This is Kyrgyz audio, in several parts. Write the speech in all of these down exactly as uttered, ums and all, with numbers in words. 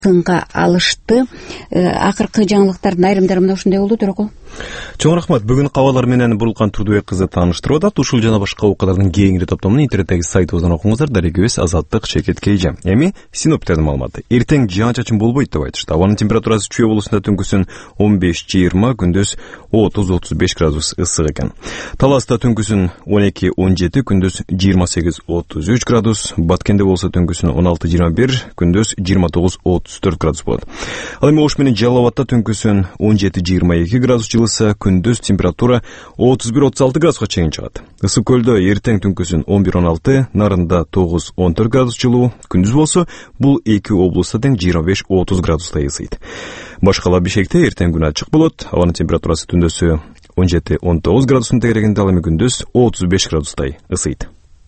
тынга алышты. Акыркы жаңылыктардын айрымдары мына ушундай болду. Төрөкул. Чоң рахмат. Бүгүн кабарлар менен бурулган Турдубек кызы тааныштырып атат. Ушул жана башка окуялардын кеңири топтомун интернеттеги сайтыбыздан окуңуздар. Дарегебиз Азаттык Шекет Кейже. Эми синоптиктердин маалыматы. Эртең жаан-чачын болбойт деп айтышты. Абанын температурасы Чүй облусунда түнкүсүн он беш жыйырма, күндүз отуз отуз беш градус ысык экен. Таласта түнкүсүн он эки он жети, күндүз жыйырма сегиз отуз үч градус. Баткенде болсо түнкүсүн он алты жыйырма бир, күндүз жыйырма тогуз отуз төрт градус болот. Ал эми Ош менен Жалал Абадта түнкүсүн он жети жыйырма эки градус жылыса, күндүз температура отуз бир отуз алты градуска чейин чыгат. Ысык көлдө эртең түнкүсүн он бир он алты, Нарында тогуз он төрт градус жылуу, күндүз болсо бул эки облуста тең жыйырма беш отуз градустай ысыйт. Башкала Бишкекте эртең күн ачык болот. Абанын температурасы түндөсү он жети он тогуз градустун тегерегинде, ал эми күндүз отуз беш градустай ысыйт.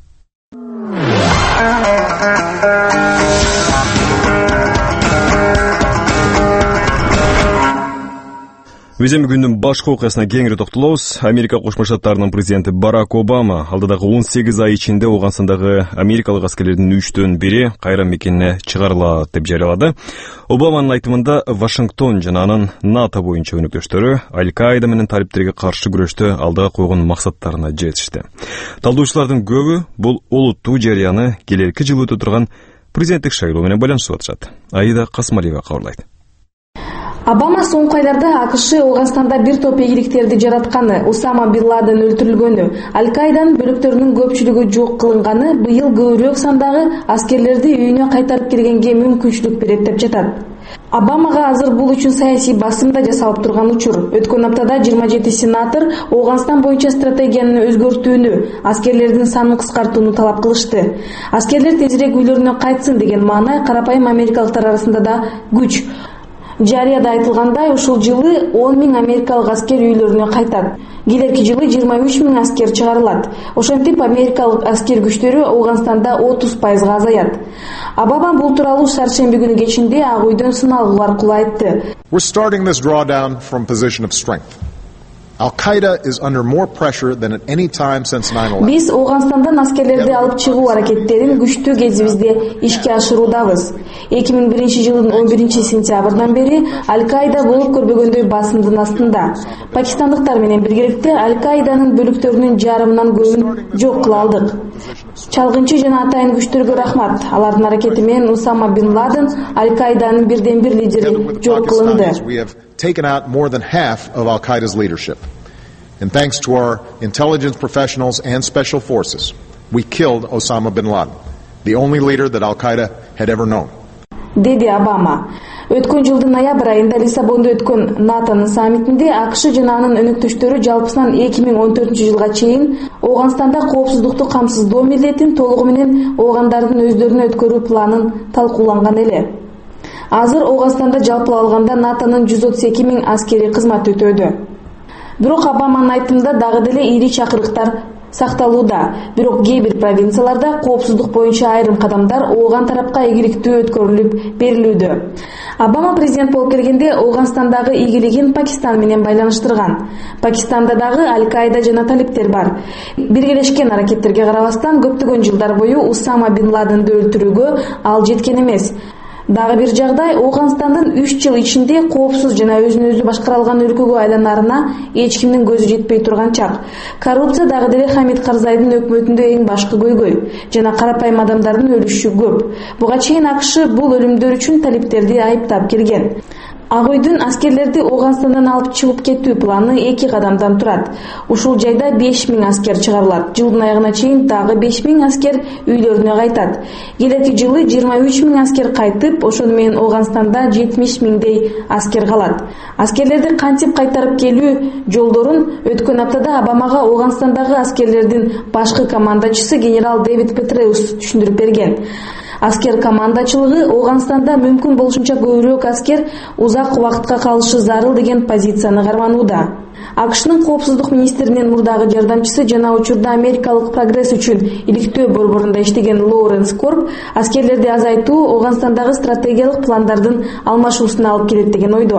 Биз эми күндүн башка окуясына кеңири токтолобуз. Америка Кошмо Штаттарынын президенти Барак Обама алдыдагы он сегиз ай ичинде Ооганстандагы америкалык аскерлердин үчтөн бири кайра мекенине чыгарылат деп жарыялады. Обаманын айтымында Вашингтон жана анын НАТО боюнча өнөктөштөрү Аль-Каида менен талиптерге каршы күрөштө алдыга койгон максаттарына жетишти. Талдоочулардын көбү бул олуттуу жарыяны келерки жылы өтө турган президенттик шайлоо менен байланыштырып атышат. Аида Касмалиева кабарлайт. Обама соңку айларда АКШ Ооганстанда бир топ ийгиликтерди жаратканы, Усама бин Ладен өлтүрүлгөнү, Аль-Каиданын бөлүктөрүнүн көпчүлүгү жок кылынганы быйыл көбүрөөк сандагы аскерлерди үйүнө кайтарып келгенге мүмкүнчүлүк берет деп жатат. Обамага азыр бул үчүн саясий басым да жасалып турган учур. Өткөн аптада жыйырма жети сенатор Ооганстан боюнча стратегияны өзгөртүүнү, аскерлердин санын кыскартууну талап кылышты. Аскерлер тезирээк үйлөрүнө кайтсын деген маанай карапайым америкалыктар арасында да күч. Жарыяда айтылгандай, ушул жылы он миң америкалык аскер үйлөрүнө кайтат. Келерки жылы жыйырма үч миң аскер чыгарылат. Ошентип америкалык аскер күчтөрү Ооганстанда отуз пайызга азаят. Обама бул тууралуу шаршемби күнү кечинде Ак үйдөн сыналгуу аркылуу айтты. We're starting this drawdown from position of strength. Al-Qaeda is under more pressure than at any time since nine eleven. Биз Ооганстандан аскерлерди алып чыгуу аракеттерин күчтүү кезибизде ишке ашыруудабыз. эки миң биринчи жылдын он биринчи сентябрдан бери Аль-Каида болуп көрбөгөндөй басымдын астында. Пакистандыктар менен биргеликте Аль-Каиданын бөлүктөрүнүн жарымынан көбүн жок кыла алдык. Чалгынчы жана атайын күчтөргө рахмат. Алардын аракети менен Усама бин Ладен, Аль-Каиданын бирден бир лидери жок кылынды. Taken out more than half of Al-Qaeda's leadership. And thanks to our intelligence professionals and special forces, we killed Osama bin Laden, the only leader that Al-Qaeda had ever known. Деди Обама. Өткөн жылдын ноябрь айында Лиссабонда өткөн НАТОнун саммитинде АКШ жана анын өнөктөштөрү жалпысынан эки миң он төртүнчү жылга чейин Ооганстанда коопсуздукту камсыздоо милдетин толугу менен оогандардын өздөрүнө өткөрүү планын талкууланган эле. Азыр Ооганстанда жалпылап алганда НАТОнун жүз отуз эки миң аскери кызмат өтөдү. Бирок Обаманын айтымында дагы деле ири чакырыктар сакталууда. Бирок кээ бир провинцияларда коопсуздук боюнча айрым кадамдар Ооган тарапка ийгиликтүү өткөрүлүп берилүүдө. Обама президент болуп келгенде Ооганстандагы ийгилигин Пакистан менен байланыштырган. Пакистанда дагы Аль-Каида жана талиптер бар. Биргелешкен аракеттерге карабастан көптөгөн жылдар бою Усама бин Ладенди өлтүрүүгө ал жеткен эмес. Дагы бир жагдай, Ооганстандын үч жыл ичинде коопсуз жана өзүн өзү башкара алган өлкөгө айланарына эч кимдин көзү жетпей турган чак. Коррупция дагы деле Хамид Карзайдын өкмөтүндө эң башкы көйгөй жана карапайым адамдардын өлүшү көп. Буга чейин АКШ бул өлүмдөр үчүн талиптерди айыптап келген. Ак үйдүн аскерлерди Ооганстандан алып чыгып кетүү планы эки кадамдан турат. Ушул жайда беш миң аскер чыгарылат. Жылдын аягына чейин дагы беш миң аскер үйлөрүнө кайтат. Келерки жылы жыйырма үч миң аскер кайтып, ошону менен Ооганстанда жетимиш миңдей аскер калат. Аскерлерди кантип кайтарып келүү жолдорун өткөн аптада Обамага Ооганстандагы аскерлердин башкы командачысы генерал Дэвид Петреус түшүндүрүп берген. Аскер командачылыгы Ооганстанда мүмкүн болушунча көбүрөөк аскер узак убакытка калышы зарыл деген позицияны карманууда. АКШнын коопсуздук министринин мурдагы жардамчысы жана учурда америкалык прогресс үчүн иликтөө борборунда иштеген Лоуренс Корб аскерлерди азайтуу Ооганстандагы стратегиялык пландардын алмашуусуна алып келет деген ойдо.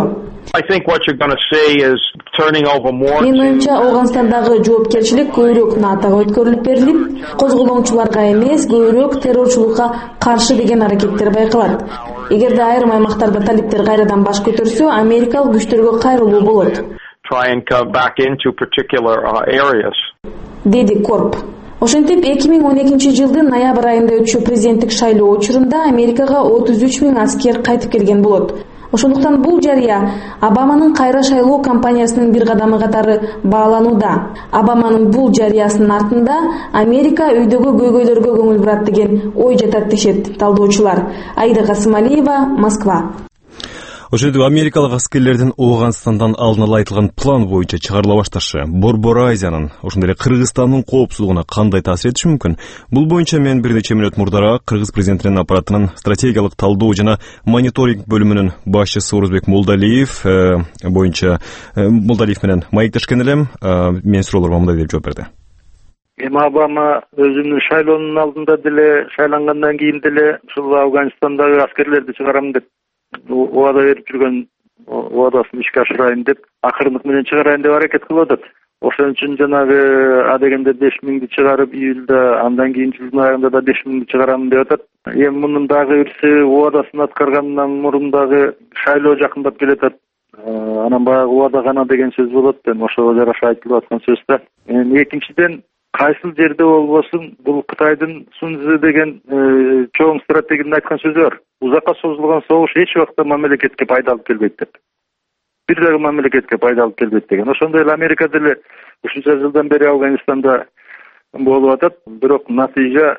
I think what you're going to see is turning over more. Мен оюмча Ауганстандагы жоопкерчилик көбүрөөк НАТОга өткөрүлүп берилип, козголоңчуларга эмес, көбүрөөк террорчулукка каршы деген аракеттер байкалат. Эгерде айрым аймактарда талиптер кайрадан баш көтөрсө, америкалык күчтөргө кайрылуу болот. Try and come back into particular uh, areas. Деди Корп. Ошентип эки миң он экинчи жылдын ноябрь айында өтчү президенттик шайлоо учурунда Америкага отуз үч миң аскер кайтып келген болот. Ошондуктан бул жарыя Обаманын кайра шайлоо кампаниясынын бир кадамы катары бааланууда. Обаманын бул жарыясынын артында Америка үйдөгү көйгөйлөргө көңүл бурат деген ой жатат дешет талдоочулар. Аида Касымалиева, Москва. Ошентип америкалык аскерлердин Ооганстандан алдын ала айтылган план боюнча чыгарыла башташы Борбор Азиянын, ошондой эле Кыргызстандын коопсуздугуна кандай таасир этиши мүмкүн? Бул боюнча мен бир нече мүнөт мурдараак Кыргыз президентинин аппаратынын стратегиялык талдоо жана мониторинг бөлүмүнүн башчысы Орузбек Молдалиев боюнча Молдалиев менен маектешкен элем. Мен суроолорго мындай деп жооп берди. Эми Обама өзүнүн шайлоонун алдында деле, шайлангандан кийин деле ушул Афганистандагы аскерлерди чыгарам деп убада берип жүргөн убадасын ишке ашырайын деп, акырындык менен чыгарайын деп аракет кылып атат. Ошон үчүн жанагы адегенде беш миңди чыгарып, июлда, андан кийин жылдын айында да беш миңди чыгарам деп атат. Эми мунун дагы бирси убадасын аткаргандан мурун дагы шайлоо жакындап келатат. Анан баягы убада гана деген сөз болот, эми ошого жараша айтылып аткан сөз да. Эми экинчиден кайсыл жерде болбосун бул Кытайдын Сунцзы деген чоң стратегинин айткан сөзү бар. Узакка созулган согуш эч убакта мамлекетке пайда алып келбейт деп. Бир дагы мамлекетке пайда алып келбейт деген. Ошондой эле Америка деле ушунча жылдан бери Афганистанда болуп атат, бирок натыйжа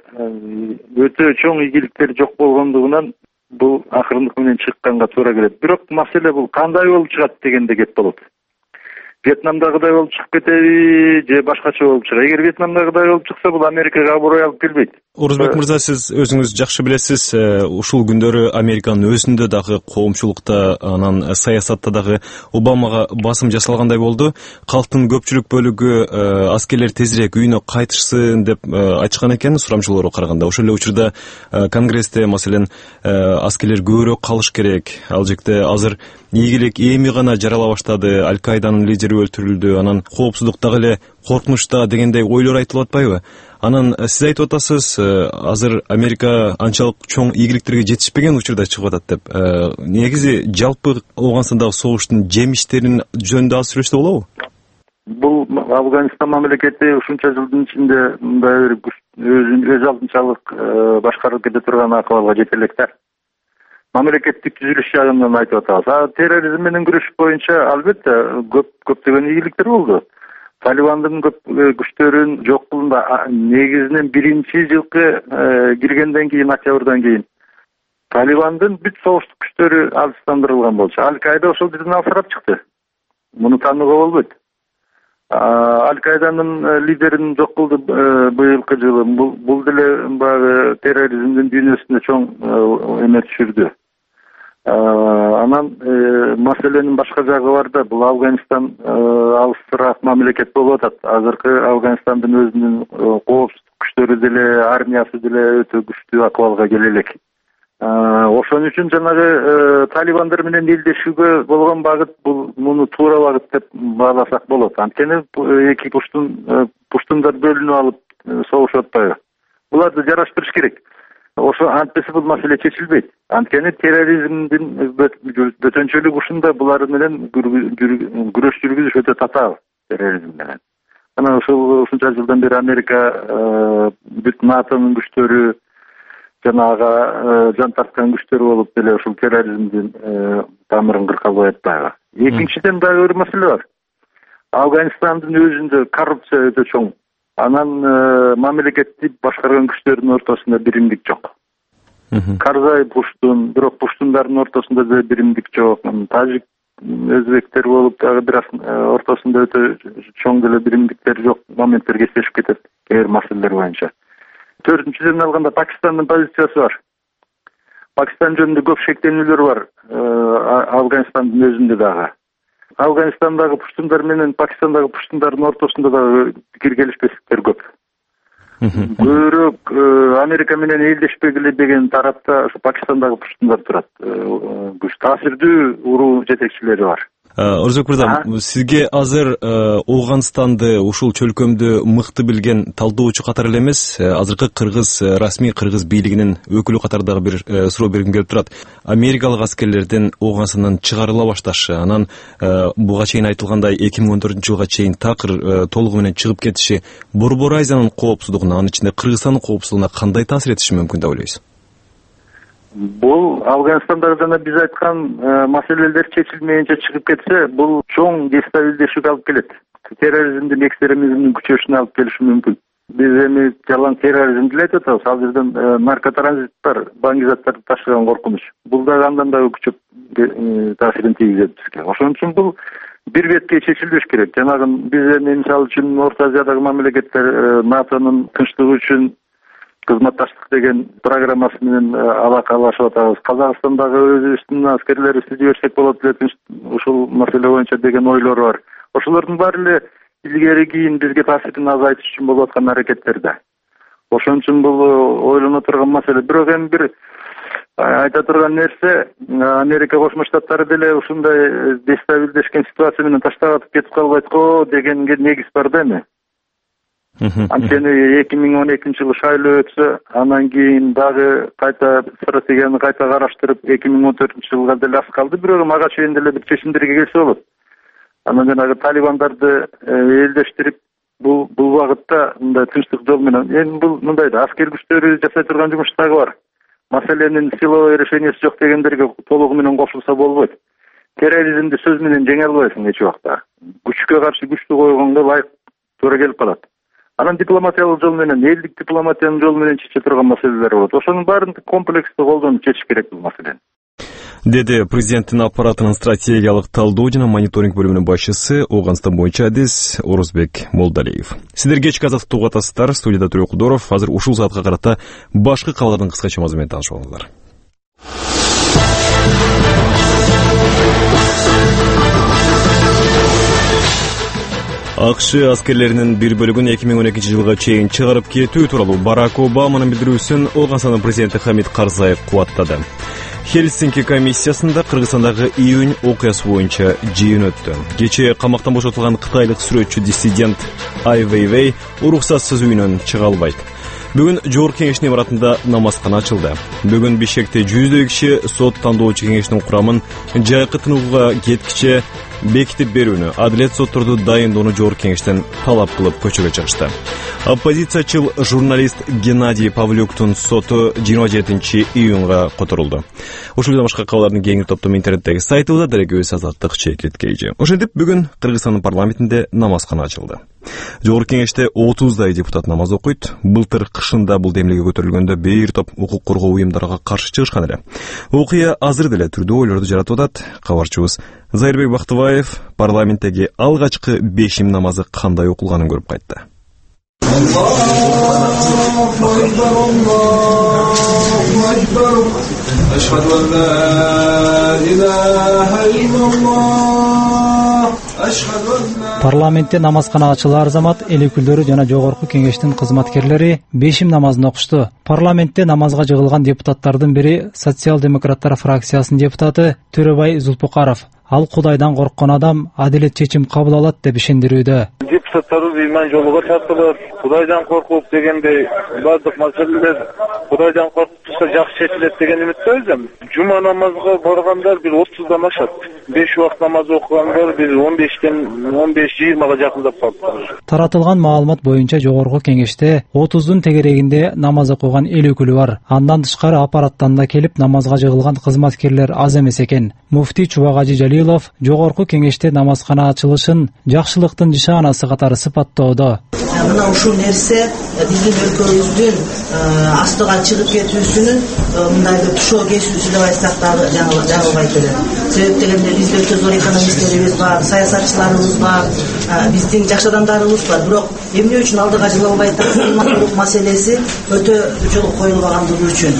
өтө чоң ийгиликтер жок болгондугунан бул акырындык менен чыкканга туура келет. Бирок маселе бул кандай болуп чыгат дегенде кеп болот. Вьетнамдагыдай болуп чыгып кетеби же башкача болуп чыгат? Эгер Вьетнамдагыдай болуп чыкса, бул Америкага аброй алып келбейт. Орузбек мырза, сиз өзүңүз жакшы билесиз, ушул күндөрү Американын өзүндө дагы коомчулукта, анан саясатта дагы Обамага басым жасалгандай болду. Калктын көпчүлүк бөлүгү аскерлер тезирээк үйүнө кайтышсын деп айтышкан экен сурамчылоорго караганда. Ошол эле учурда Конгрессте, маселен, аскерлер көбүрөөк калыш керек. Ал жекте азыр ийгилик эми гана жарала баштады, Аль-Каиданын лидери өлтүрүлдү, анан коопсуздук дагы эле коркунучта дегендей ойлор айтылып атпайбы? Анан сиз айтып атасыз, азыр Америка анчалык чоң ийгиликтерге жетишпеген учурда чыгып атат деп. Негизи жалпы Ооганстандагы согуштун жемиштерин жөнүндө аз сүйлөшсө болобу? Бул Афганистан мамлекети ушунча жылдын ичинде мындай бир өз алдынчалык башкарылып кете турган акыбалга жете элек да. Мамлекеттик түзүлүш жагынан айтып атабыз. А терроризм менен күрөш боюнча албетте көп көптөгөн ийгиликтер болду. Талибандын көп күчтөрүн жок кылында негизинен биринчи жылкы киргенден кийин, октябрдан кийин Талибандын бүт согуштук күчтөрү алыстандырылган болчу. Аль-Каида ошол жерден алсырап чыкты. Муну таанууга болбойт. Аль-Каиданын лидерин жок кылды быйылкы жылы. Бул деле баягы терроризмдин дүйнөсүнө чоң эме түшүрдү. Анан маселенин башка жагы бар да, бул Афганистан алысыраак мамлекет болуп атат. Азыркы Афганистандын өзүнүн коопсуздук күчтөрү деле, армиясы деле өтө күчтүү акыбалга келе элек. Ошон үчүн жанагы талибандар менен элдешүүгө болгон багыт бул муну туура багыт деп бааласак болот. Анткени эки пуштун пуштундар бөлүнүп алып согушуп атпайбы? Буларды жараштырыш керек. Ошо антпесе бул маселе чечилбейт. Анткени терроризмдин бөтөнчөлүк ушунда, булар менен күрөш жүргүзүш өтө татаал терроризм менен. Анан ушул ушунча жылдан бери Америка бүт НАТОнун күчтөрү жанага жан тарткан күчтөр болуп деле ушул терроризмдин тамырын кырка албай атпайбы. Экинчиден дагы бир маселе бар. Афганистандын өзүндө коррупция өтө чоң. Анан мамлекетти башкарган күчтөрдүн ортосунда биримдик жок. Карзай Пуштун, бирок Пуштундардын ортосунда да биримдик жок. Тажик өзбектер болуп дагы бир ортосунда өтө чоң деле биримдиктер жок. Моменттер кесилишип кетет кээ бир маселелер боюнча. Төртүнчүдөн алганда Пакистандын позициясы бар. Пакистан жөнүндө көп шектенүүлөр бар Афганистандын өзүндө дагы. Афганистандагы пуштундар менен Пакистандагы пуштундардын ортосунда дагы пикир келишпестиктер көп. Көбүрөөк Америка менен элдешпегиле деген тарапта ошо Пакистандагы пуштундар турат. Күч таасирдүү уруу жетекчилери бар. Орозбек мырза, сизге азыр Ооганстанды, ушул чөлкөмдү мыкты билген талдоочу катары эле эмес, азыркы кыргыз расмий кыргыз бийлигинин өкүлү катардагы бир суроо бергим келип турат. Америкалык аскерлердин Ооганстандан чыгарыла башташы, анан буга чейин айтылгандай эки миң он төртүнчү жылга чейин такыр толугу менен чыгып кетиши Борбор Азиянын коопсуздугуна, анын ичинде Кыргызстандын коопсуздугуна кандай таасир этиши мүмкүн деп ойлойсуз? Бул Афганстандагы жана биз айткан маселелер чечилмейинче чыгып кетсе, бул чоң дестабилдешүүгө алып келет. Терроризмдин, экстремизмдин күчөшүнө алып келиши мүмкүн. Биз эми жалаң терроризм деле айтып атабыз. Ал жерден наркотранзиттер, баңгизаттарды ташыган коркунуч. Бул дагы андан дагы күчөп таасирин тийгизет бизге. Ошон үчүн бул бир бетке чечилбеш керек. Жанагы биз эми мисалы үчүн Орто Азиядагы мамлекеттер НАТОнун тынчтыгы үчүн кызматташтык деген программасы менен алакалашып атабыз. Казакстандагы өзүбүздүн аскерлерибизди жиберсек болот эле ушул маселе боюнча деген ойлор бар. Ошолордун баары эле илгери кийин бизге таасирин азайтыш үчүн болуп аткан аракеттерде. Ошон үчүн бул ойлоно турган маселе. Бирок эми бир айта турган нерсе, Америка Кошмо Штаттары деле ушундай дестабилдешкен ситуация менен таштап атып кетип калбайт го дегенге негиз бар да эми. Анткени эки миң он экинчи жылы шайлоо өтсө, анан кийин дагы кайта стратегияны кайта караштырып, эки миң он төртүнчү жылга деле аз калды, бирок ага чейин деле бир чечимдерге келсе болот. Анан жанагы талибандарды элдештирип, бул бул багытта мындай тынчтык жол менен, эми бул мындай да аскер күчтөрү жасай турган жумуш дагы бар. Маселенин силовой решениясы жок дегендерге толугу менен кошулса болбойт. Терроризмди сөз менен жеңе албайсың эч убакта. Күчкө каршы күчтү койгонго ылайык туура келип калат. Анан дипломатиялык жол менен, элдик дипломатиянын жолу менен чече турган маселелер болот. Ошонун баарын комплекстүү колдонуп чечиш керек бул маселени. Деди президенттин аппаратынын стратегиялык талдоо жана мониторинг бөлүмүнүн башчысы, Ооганстан боюнча адис Орозбек Молдалиев. Сиздер кечки азаттыкты угуп атасыздар. Студияда Төрө Кудоров. Азыр ушул саатка карата башкы кабарлардын кыскача мазмуну менен таанышып алыңыздар. АКШ аскерлеринин бир бөлүгүн эки миң он экинчи жылга чейин чыгарып кетүү тууралуу Барак Обаманын билдирүүсүн Ооганстандын президенти Хамид Карзаев кубаттады. Хельсинки комиссиясында Кыргызстандагы июнь окуясы боюнча жыйын өттү. Кечээ камактан бошотулган кытайлык сүрөтчү диссидент Ай Вейвей уруксатсыз үйүнөн чыга албайт. Бүгүн Жогорку кеңештин имаратында намазкана ачылды. Бүгүн Бишкекте жүздөй киши сот тандоочу кеңештин курамын жайкы тынууга кеткиче бекитип берүүнү, адилет сотторду дайындоону Жогорку кеңештен талап кылып көчөгө чыгышты. Оппозициячыл журналист Геннадий Павлюктун соту жыйырма жетинчи июнга которулду. Ушул башка кабарлардын кеңири топтому интернеттеги сайтыбызда дарегөбүз азаттык чекит кейжи. Ошентип бүгүн Кыргызстандын парламентинде намазкана ачылды. Жогорку кеңеште отуздай депутат намаз окуйт. Былтыр кышында бул демилге көтөрүлгөндө бир топ укук коргоо уюмдарга каршы чыгышкан эле. Окуя азыр деле түрдүү ойлорду жаратып атат. Кабарчыбыз Зайырбек Бактыбаев парламенттеги алгачкы бешим намазы кандай окулганын көрүп кайтты. Парламентте намазкана ачылар замат эл өкүлдөрү жана Жогорку кеңештин кызматкерлери бешим намазын окушту. Парламентте намазга жыгылган депутаттардын бири социал-демократтар фракциясынын депутаты Төрөбай Зулпукаров. Ал Кудайдан корккон адам адилет чечим кабыл алат деп ишендирүүдө. Депутаттарыбыз иман жолуга тартылып, Кудайдан коркуп дегендей бардык маселелер Кудайдан коркуп турса жакшы чечилет деген үмүттөбүз. Жума намазга баргандар бир отуздан ашат. беш убакыт намаз окугандар бир он бештен он беш жыйырмага жакындап калды. Таратылган маалымат боюнча Жогорку кеңеште отуздун тегерегинде намаз окуган эл өкүлү бар. Андан тышкары аппараттан да келип намазга жыгылган кызматкерлер аз эмес экен. Муфти Чубагажи Жалилов Жогорку кеңеште намазкана ачылышын жакшылыктын нишанасы катары сыпаттоодо. Мына ушул нерсе биздин өлкөбүздүн астыга чыгып кетүүсүнүн мындай бир тушоо кесүүсү деп айтсак дагы жаңылбайт эле. Себеп дегенде бизде өтө зор экономисттерибиз бар, саясатчыларыбыз бар, биздин жакшы адамдарыбыз бар. Бирок эмне үчүн алдыга жылынбай атат маселеси өтө жолу коюлбагандыгы үчүн.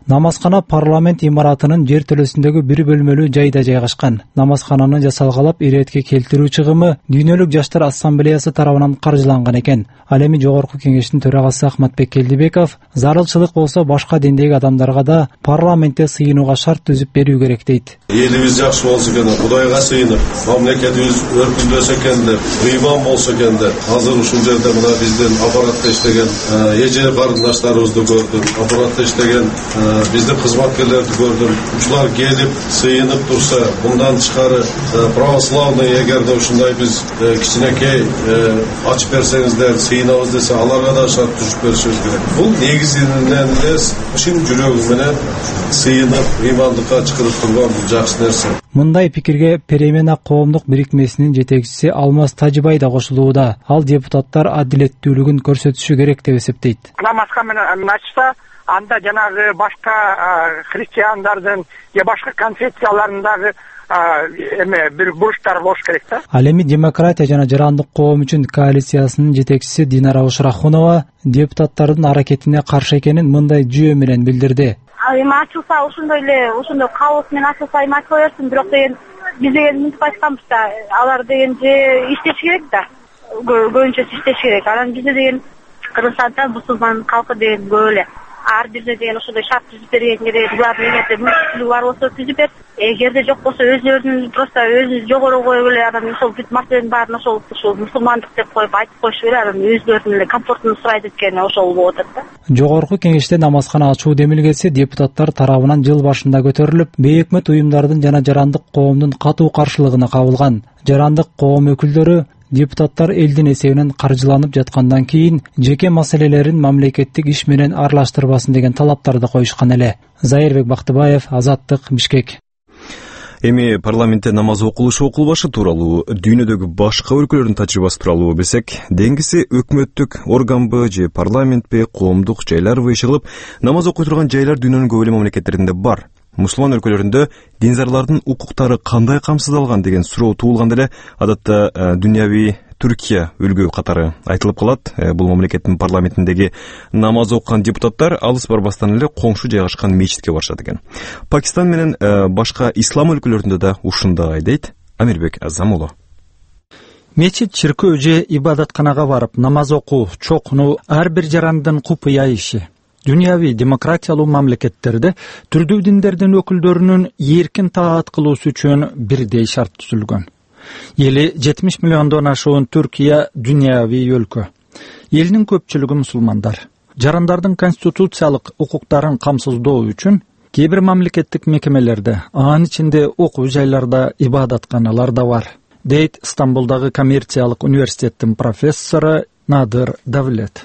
Намазкана парламент имаратынын жер төлөсүндөгү бир бөлмөлүү жайда жайгашкан. Намазкананы жасалгалап иретке келтирүү чыгымы Дүйнөлүк жаштар ассамблеясы тарабынан каржыланган экен. Ал эми жогорку кеңештин төрагасы Ахматбек Келдибеков зарылчылык болсо башка диндеги адамдарга да парламентте сыйынууга шарт түзүп берүү керек дейт. Элибиз жакшы болсо экен, Кудайга сыйынып, мамлекетибиз өркүндөсө экен деп, ыйман болсо экен деп, азыр ушул жерде мына биздин аппаратта иштеген эже карындаштарыбызды көрдүм, аппаратта иштеген биздин кызматкерлерди көрдүм. Ушулар келип сыйынып турса, мындан тышкары православный эгерде ушундай биз кичинекей ачып берсеңиздер, сыйынабыз десе, аларга да шарт түзүп беришибиз керек. Бул негизинен эле чын жүрөгү менен сыйынып, ыймандыкка чакырып турган жакшы нерсе. Мындай пикирге Перемена коомдук бирикмесинин жетекчиси Алмаз Тажибай да кошулууда. Ал депутаттар адилеттүүлүгүн көрсөтүшү керек деп эсептейт. Намазкана ачса, анда жанагы башка христиандардын же башка конфессияларындагы эме бир бурчтар болуш керек да. Ал эми демократия жана жарандык коом үчүн коалициясынын жетекчиси Динара Ушрахунова депутаттардын аракетине каршы экенин мындай жүйө менен билдирди. Эми ачылса ошондой эле ошондой каос менен ачылса эми ачыла берсин, бирок деген биз деген мынтип айтканбыз да, алар деген же иштеш керек да, көбүнчөсү иштеш керек. Анан бизде деген Кыргызстанда мусулман калкы деген көп эле. Ар бирде деген ошондой шарт түзүп бергенге деген булардын эгерде мүмкүнчүлүгү бар болсо түзүп берсин. Эгерде жок болсо өздөрүнүн просто өзүн жогору коюп эле анан ошол бүт маселенин баарын ошол ушул мусулмандык деп коюп айтып коюшу керек, анан өздөрүнүн эле комфортун сурайт эткени ошол болуп атат да. Жогорку кеңеште намазкана ачуу демилгеси депутаттар тарабынан жыл башында көтөрүлүп, бейөкмөт уюмдардын жана жарандык коомдун катуу каршылыгына кабылган. Жарандык коом өкүлдөрү депутаттар элдин эсебинен каржыланып жаткандан кийин жеке маселелерин мамлекеттик иш менен аралаштырбасын деген талаптарды коюшкан эле. Зайырбек Бактыбаев, Азаттык, Бишкек. Эми парламентте намаз окулушу окулбашы тууралуу, дүйнөдөгү башка өлкөлөрдүн тажрыйбасы тууралуу билсек, деңгиси өкмөттүк органбы же парламентпи, коомдук жайларбы иши намаз окуй турган жайлар дүйнөнүн көп эле мамлекеттеринде бар. Мусулман өлкөлөрүндө динзарлардын укуктары кандай камсыздалган деген суроо туулганда эле адатта дүйнөви Түркия өлкө катары айтылып калат. Бул мамлекеттин парламентиндеги намаз окуган депутаттар алыс барбастан эле коңшу жайгашкан мечитке барышат экен. Пакистан менен башка ислам өлкөлөрүндө да ушундай дейт Амирбек Азамулу. Мечит, чиркөө же ибадатканага барып намаз окуу, чокунуу ар бир жарандын купуя иши. Дүйнөви демократиялуу мамлекеттерде түрдүү диндердин өкүлдөрүнүн эркин таат кылуусу үчүн бирдей шарт түзүлгөн. Эли жетимиш миллиондон ашуун Түркия дүйнөви өлкө. Элдин көпчүлүгү мусулмандар. Жарандардын конституциялык укуктарын камсыздоо үчүн кээ бир мамлекеттик мекемелерде, анын ичинде окуу жайларда ибадатканалар да бар, дейт Стамбулдагы коммерциялык университеттин профессору Надыр Давлет.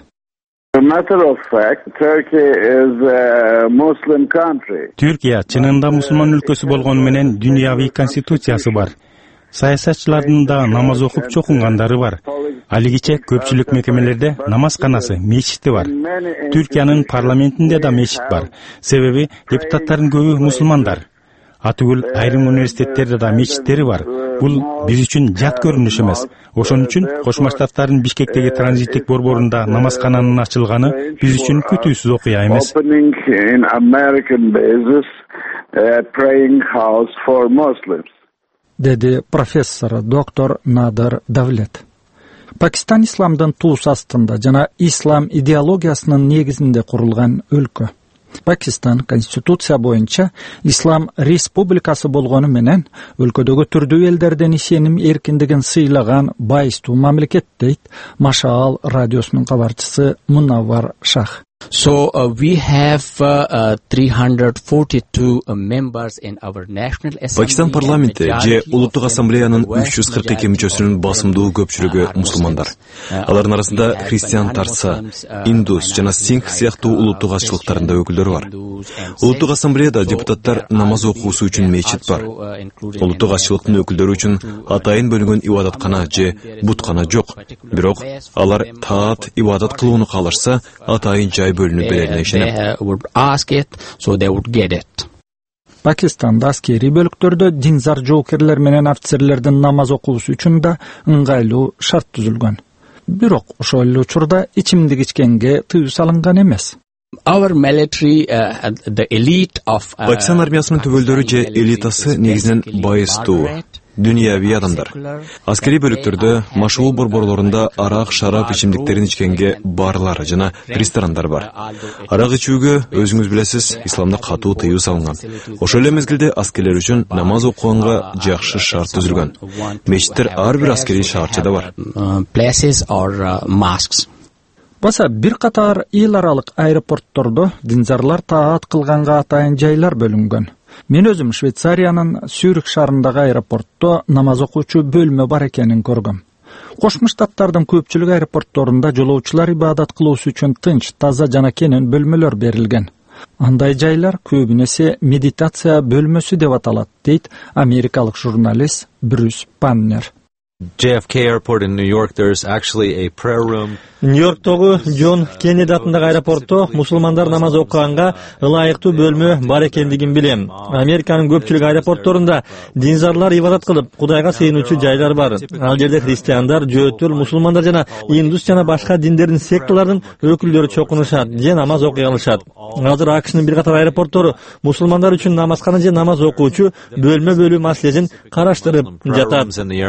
Түркия чынында мусулман өлкөсү болгону менен дүйнөви конституциясы бар. Саясатчылардын да намаз окуп чокунгандары бар. Алигиче көпчүлүк мекемелерде намазканасы, мечити бар. Түркиянын парламентинде да мечит бар. Себеби депутаттардын көбү мусулмандар. Атүгүл айрым университеттерде да мечиттери бар. Бул биз үчүн жат көрүнүш эмес. Ошон үчүн Кошмо Штаттардын Бишкектеги транзиттик борборунда намазкананын ачылганы биз үчүн күтүүсүз окуя эмес. Деди профессор доктор Надыр Давлет. Пакистан исламдын туус астында жана ислам идеологиясынын негизинде курулган өлкө. Пакистан конституция боюнча ислам республикасы болгону менен өлкөдөгү түрдүү элдердин ишеним эркиндигин сыйлаган байыстуу мамлекет, дейт Машаал радиосунун кабарчысы Мунаввар Шах. So uh, we have uh, uh, three hundred forty-two uh, members in our national assembly. Пакистан парламенти же улуттук ассамблеянын үч жүз кырк эки мүчөсүнүн басымдуу көпчүлүгү мусулмандар. Алардын арасында христиан тарса, индус жана сингх сыяктуу улуттук азчылыктарында өкүлдөр бар. Улуттук ассамблеяда депутаттар намаз окуусу үчүн мечит бар. Улуттук азчылыктын өкүлдөрү үчүн атайын бөлүнгөн ибадаткана же буткана жок. Бирок алар таат ибадат кылууну каалашса, атайын жай бөлүнүп берерине ишенет. Пакистанда аскери бөлүктөрдө динзар жоокерлер менен офицерлердин намаз окуусу үчүн да ыңгайлуу шарт түзүлгөн. Бирок ошол эле учурда ичимдик ичкенге тыюу салынган эмес. Our military, uh, the elite of uh, Пакистан армиясынын төбөлдөрү же элитасы негизинен байыстуу, дүнияви адамдар. Аскери бөлүктөрдө, машыгуу борборлорунда арак, шарап ичимдиктерин ичкенге барлар жана ресторандар бар. Арак ичүүгө өзүңүз билесиз, исламда катуу тыюу салынган. Ошол эле мезгилде аскерлер үчүн намаз окуганга жакшы шарт түзүлгөн. Мечиттер ар бир аскери шаарчада бар. Places or mosques. Баса бир катар эл аралык аэропорттордо динзарлар таат кылганга атайын жайлар бөлүнгөн. Мен өзүм Швейцариянын Сюрих шаарындагы аэропортто намаз окуучу бөлмө бар экенин көргөм. Кошмо Штаттардын көпчүлүк аэропортторунда жолоочулар ибадат кылуусу үчүн тынч, таза жана кенен бөлмөлөр берилген. Андай жайлар көбүнесе медитация бөлмөсү деп аталат, дейт америкалык журналист Брюс Паннер. J F K Airport in New York, there's actually a prayer room. Нью-Йорктогу Джон Кеннеди атындагы аэропортто мусулмандар намаз окуганга ылайыктуу бөлмө бар экендигин билем. Американын көпчүлүк аэропортторунда динзарлар ибадат кылып, Кудайга сыйынуучу жайлар бар. Ал жерде христиандар, жөөтөл, мусулмандар жана индус жана башка диндердин секталардын өкүлдөрү чокунушат же намаз окуй алышат. Азыр АКШнын бир катар аэропорттору мусулмандар үчүн намазкана же намаз окуучу бөлмө бөлүү маселесин караштырып жатат.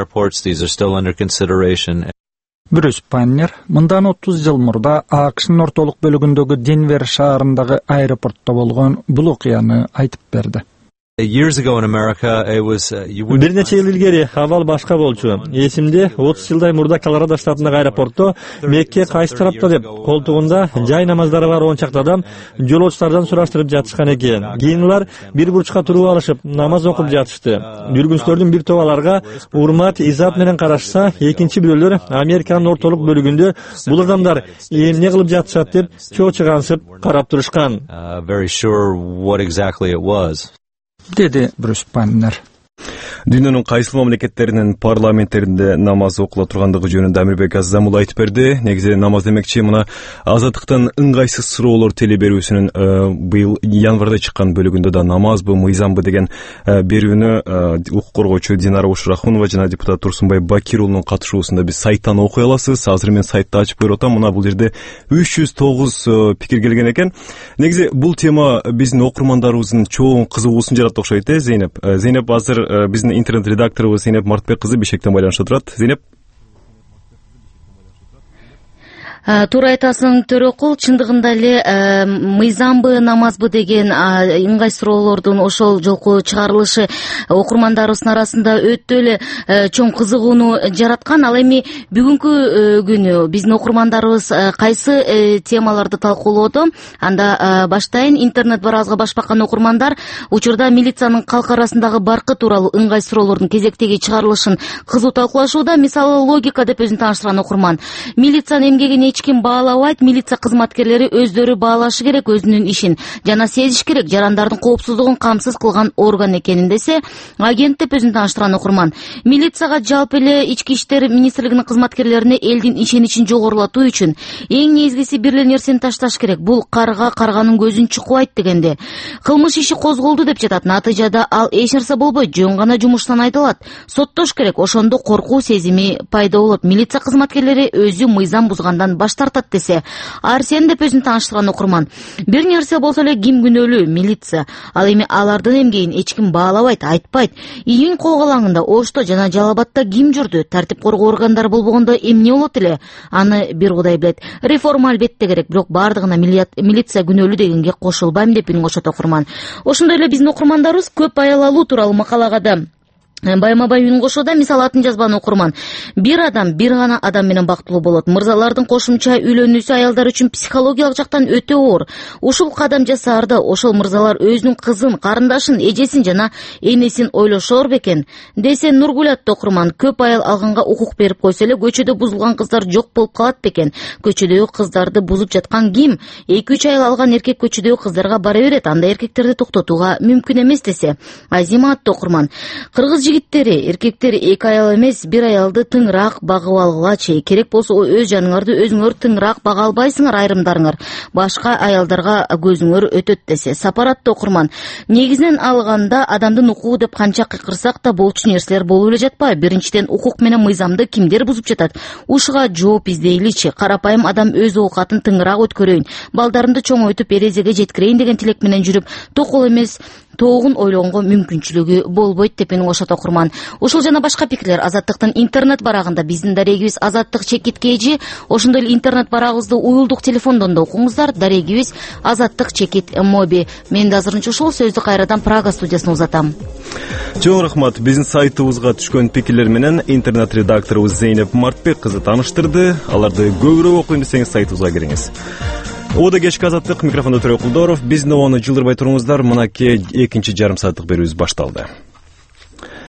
Брюс Паннер мындан отуз жыл мурда АКШнын ортолук бөлүгүндөгү Денвер шаарындагы аэропортто болгон бул окуяны айтып берди. Years ago in America, it was uh, you would. Бир нече жыл илгери абал башка болчу. Эсимде отуз жылдай мурда Колорадо штатындагы аэропортто Мекке кайсы тарапта деп колтугунда жай намаздары бар он чакты адам жолоочулардан сураштырып жатышкан экен. Кийин улар бир бурчка туруп алышып намаз окуп жатышты. Жүргүнчүлөрдүн бир тобу аларга урмат, изат менен карашса, экинчи бирөөлөр Американын ортолук бөлүгүндө бул адамдар эмне кылып жатышат деп чоочугансып карап турушкан. Very sure what exactly it was. Dedi Брюс Паннер. Дүйнөнүн кайсыл мамлекеттеринин парламенттеринде намаз окула тургандыгы жөнүндө Амирбек Аззамул айтып берди. Негизи намаз демекчи мына азаттыктын ыңгайсыз суроолор теле берүүсүнүн быйыл январда чыккан бөлүгүндө да намазбы, мыйзамбы деген берүүнү укук коргоочу Динара Ушрахунова жана депутат Турсунбай Бакир уулунун катышуусунда биз сайттан окуй аласыз. Азыр мен сайтты ачып көрүп атам. Мына бул жерде үч жүз тогуз пикир келген экен. Негизи бул тема биздин окурмандарыбыздын чоң кызыгуусун жаратты окшойт, э, Зейнеп. Зейнеп азыр биздин интернет-редакторубуз Зейнеп Мартбек кызы Бишкектен байланышта турат. Зейнеп. Туура айтасың, Төрөкул, чындыгында эле мыйзамбы, намазбы деген ыңгай суроолордун ошол жолку чыгарылышы окурмандарыбыздын арасында өтө эле чоң кызыгууну жараткан. Ал эми бүгүнкү күнү биздин окурмандарыбыз кайсы темаларды талкуулоодо? Анда баштайын. Интернет баразга баш баккан окурмандар учурда милициянын калк арасындагы баркы тууралуу ыңгай суроолордун кезектеги чыгарылышын кызуу талкуулашууда. Мисалы, логика деп өзүн тааныштырган окурман. Милициянын эмгегин эч ким баалабайт, милиция кызматкерлери өздөрү баалашы керек өзүнүн ишин жана сезиш керек жарандардын коопсуздугун камсыз кылган орган экенин десе, агент деп өзүн тааныштырган окурман. Милицияга жалпы эле ички иштер министрлигинин кызматкерлерине элдин ишеничин жогорулатуу үчүн эң негизгиси бир эле нерсени ташташ керек. Бул карга карганын көзүн чукубайт дегенде. Кылмыш иши козголду деп жатат. Натыйжада ал эч нерсе болбойт, жөн гана жумуштан айдалат. Соттош керек, ошондо коркуу сезими пайда болот. Милиция кызматкерлери өзү мыйзам бузгандан баш тартат десе, Арсен деп өзүн тааныштырган окурман. Бир нерсе болсо эле ким күнөөлүү? Милиция. Ал эми алардын эмгегин эч ким баалабайт, айтпайт. Июнь коогалаңында Ошто жана Жалал Абадта ким жүрдү? Тартип коргоо органдары болбогондо эмне болот эле? Аны бир Кудай билет. Реформа албетте керек, бирок бардыгына милиция күнөөлүү дегенге кошулбайм деп үн кошот окурман. Ошондой эле биздин окурмандарыбыз көп аял алуу тууралуу макалага да байма-бай үн кошууда. Мисалы, атын жазбан окурман. Бир адам бир гана адам менен бактылуу болот. Мырзалардын кошумча үйлөнүүсү аялдар үчүн психологиялык жактан өтө оор. Ушул кадам жасаарда ошол мырзалар өзүнүн кызын, карындашын, эжесин жана энесин ойлошор бекен десе, Нургулят окурман. Көп аял алганга укук берип койсо эле көчөдө бузулган кыздар жок болуп калат бекен. Көчөдөгү кыздарды бузуп жаткан ким? эки үч аял алган эркек көчөдөгү кыздарга бара берет. Анда эркектерди токтотууга мүмкүн эмес десе, Азима аттуу окурман. Кыргыз жигиттери, эркектер эки аял эмес, бир аялды тыңыраак багып алгылачы. Керек болсо өз жаныңарды өзүңөр тыңыраак бага албайсыңар айрымдарыңар. Башка аялдарга көзүңөр өтөт десе. Сапаратты окурман. Негизинен алганда адамдын укугу деп канча кыйкырсак да болчу нерселер болуп эле жатпайбы. Биринчиден укук менен мыйзамды кимдер бузуп жатат? Ушуга жооп издейличи. Карапайым адам өз оокатын тыңыраак өткөрөйүн, балдарымды чоңойтуп эрезеге жеткирейин деген тилек менен жүрүп, токол эмес тоогун ойлогонго мүмкүнчүлүгү болбойт деп менин кошот окурман. Ушул жана башка пикирлер Азаттыктын интернет барагында. Биздин дарегибиз Азаттык чекит kg. Ошондой эле интернет барагыбызды уюлдук телефондон да окуңуздар. Дарегибиз Азаттык чекит моби. Мен да азырынча ушул сөздү кайрадан Прага студиясына узатам. Чоң рахмат. Биздин сайтыбызга түшкөн пикирлер менен интернет редакторубуз Зейнеп Мартбек кызы тааныштырды. Аларды көбүрөөк окуйм десеңиз сайтыбызга кириңиз. Ода кечки Азаттык, микрофондо Төрөкулдоров. Биздин обону жылдырбай туруңуздар. Мынакей экинчи жарым сааттык берүүбүз башталды.